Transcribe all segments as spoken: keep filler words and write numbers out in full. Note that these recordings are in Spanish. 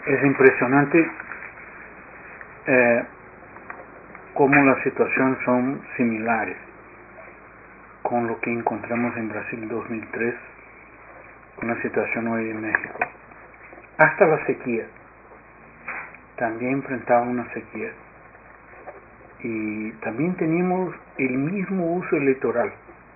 Es impresionante eh, cómo las situaciones son similares con lo que encontramos en Brasil en dos mil tres, con la situación hoy en México. Hasta la sequía, también enfrentaba una sequía. Y también teníamos el mismo uso electoral.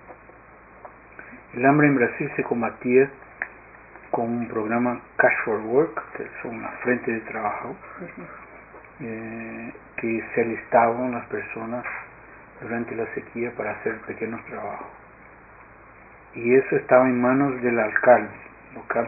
El hambre en Brasil se combatía con un programa Cash for Work, que es una frente de trabajo, eh, que se alistaban las personas durante la sequía para hacer pequeños trabajos. Y eso estaba en manos del alcalde local.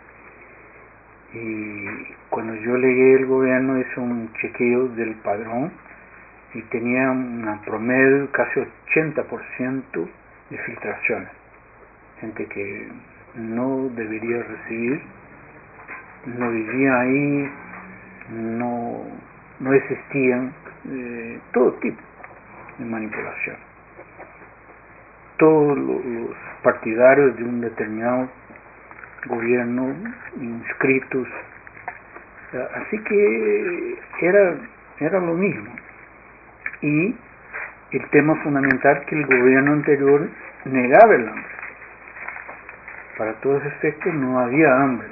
Y cuando yo llegué, el gobierno hizo un chequeo del padrón y tenía una promedio casi ochenta por ciento de filtraciones. Gente que no debería recibir, no vivía ahí, no, no existían, eh, todo tipo de manipulación. Todos los partidarios de un determinado gobierno inscritos, así que era, era lo mismo. Y el tema fundamental, que el gobierno anterior negaba el hambre. Para todos efectos no había hambre.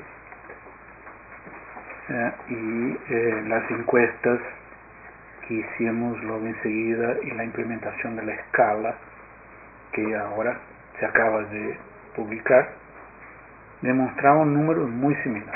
Eh, y eh, las encuestas que hicimos luego enseguida y la implementación de la escala, que ahora se acaba de publicar, demostraban números muy similares.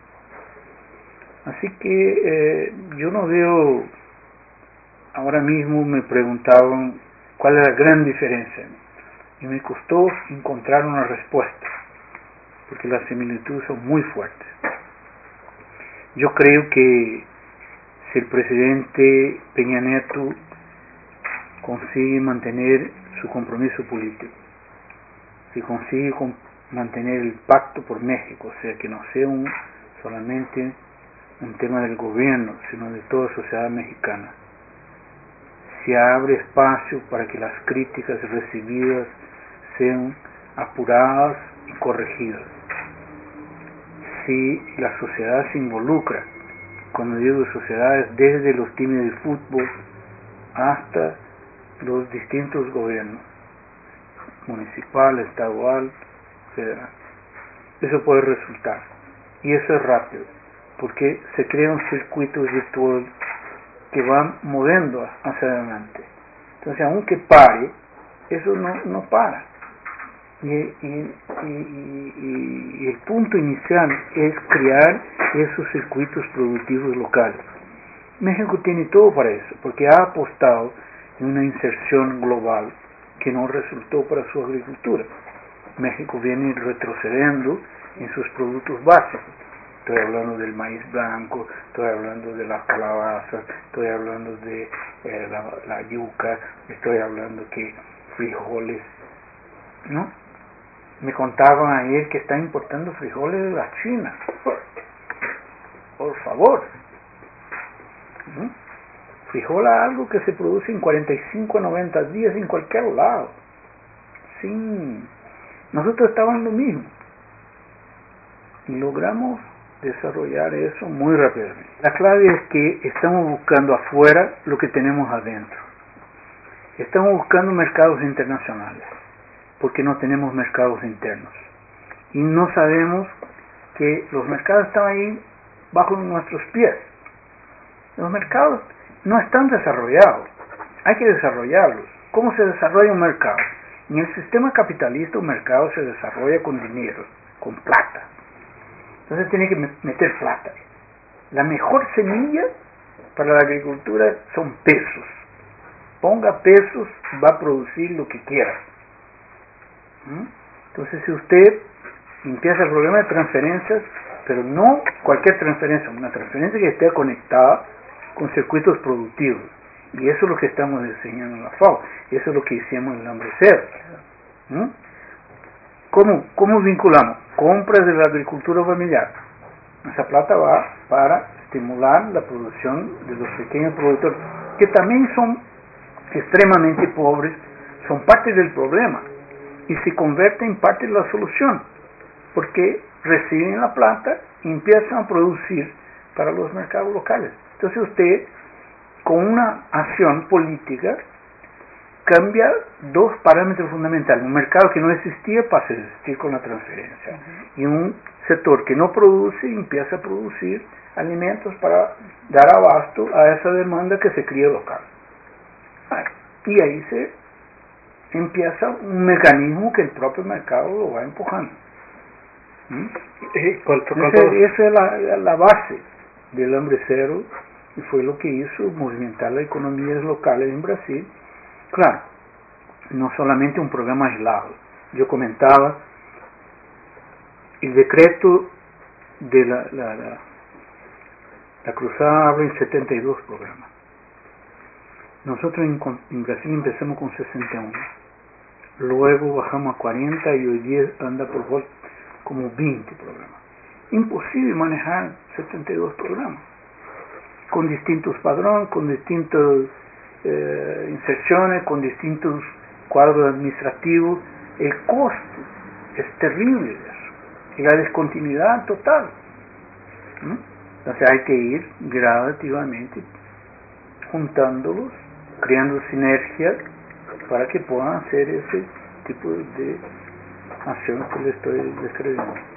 Así que eh, yo no veo, ahora mismo me preguntaban cuál es la gran diferencia, y me costó encontrar una respuesta, porque las similitudes son muy fuertes. Yo creo que si el presidente Peña Nieto consigue mantener su compromiso político, si consigue con, mantener el pacto por México, o sea, que no sea un, solamente un tema del gobierno, sino de toda la sociedad mexicana, si abre espacio para que las críticas recibidas sean apuradas y corregidas, si la sociedad se involucra, cuando digo sociedades, desde los times de fútbol hasta los distintos gobiernos, municipal, estadual, federal, eso puede resultar, y eso es rápido, porque se crea un circuito virtual que va moviendo hacia adelante. Entonces, aunque pare, eso no, no para. Y, y, y, y, y el punto inicial es crear esos circuitos productivos locales. México tiene todo para eso, porque ha apostado en una inserción global que no resultó para su agricultura. México viene retrocediendo en sus productos básicos. Estoy hablando del maíz blanco, estoy hablando de las calabazas, estoy hablando de eh, la, la yuca, estoy hablando que frijoles, ¿no? Me contaban ayer que están importando frijoles de la China. Por favor. ¿no? Frijol es algo que se produce en cuarenta y cinco a noventa días en cualquier lado. Sin... Nosotros estábamos lo mismo. Y logramos desarrollar eso muy rápidamente. La clave es que estamos buscando afuera lo que tenemos adentro. Estamos buscando mercados internacionales, porque no tenemos mercados internos. Y no sabemos que los mercados están ahí bajo nuestros pies. Los mercados no están desarrollados. Hay que desarrollarlos. ¿Cómo se desarrolla un mercado? En el sistema capitalista un mercado se desarrolla con dinero, con plata. Entonces tiene que meter plata. La mejor semilla para la agricultura son pesos. Ponga pesos, va a producir lo que quiera. Entonces, si usted empieza el problema de transferencias, pero no cualquier transferencia, una transferencia que esté conectada con circuitos productivos, y eso es lo que estamos diseñando en la FAO, y eso es lo que hicimos en Hambre Cero. ¿Mm? ¿Cómo, ¿Cómo vinculamos? Compras de la agricultura familiar. Esa plata va para estimular la producción de los pequeños productores, que también son extremadamente pobres, son parte del problema, y se convierten en parte de la solución, porque reciben la plata y empiezan a producir para los mercados locales. Entonces usted, con una acción política, cambia dos parámetros fundamentales. Un mercado que no existía pasa a existir con la transferencia. Uh-huh. Y un sector que no produce empieza a producir alimentos para dar abasto a esa demanda que se cría local. Y ahí se empieza un mecanismo que el propio mercado lo va empujando. ¿Mm? Ese, esa es la, la base del hambre cero, y fue lo que hizo movimentar las economías locales en Brasil. Claro, no solamente un programa aislado. Yo comentaba, el decreto de la, la, la, la cruzada habla en setenta y dos programas. Nosotros en, en Brasil empezamos con sesenta y uno, luego bajamos a cuarenta y hoy día anda por volta como veinte programas. Imposible manejar setenta y dos programas, con distintos padrones, con distintas eh, inserciones, con distintos cuadros administrativos. El costo es terrible de eso, y la descontinuidad total. ¿Mm? Entonces hay que ir gradualmente juntándolos, creando sinergias para que puedan hacer ese tipo de acción que le estoy describiendo.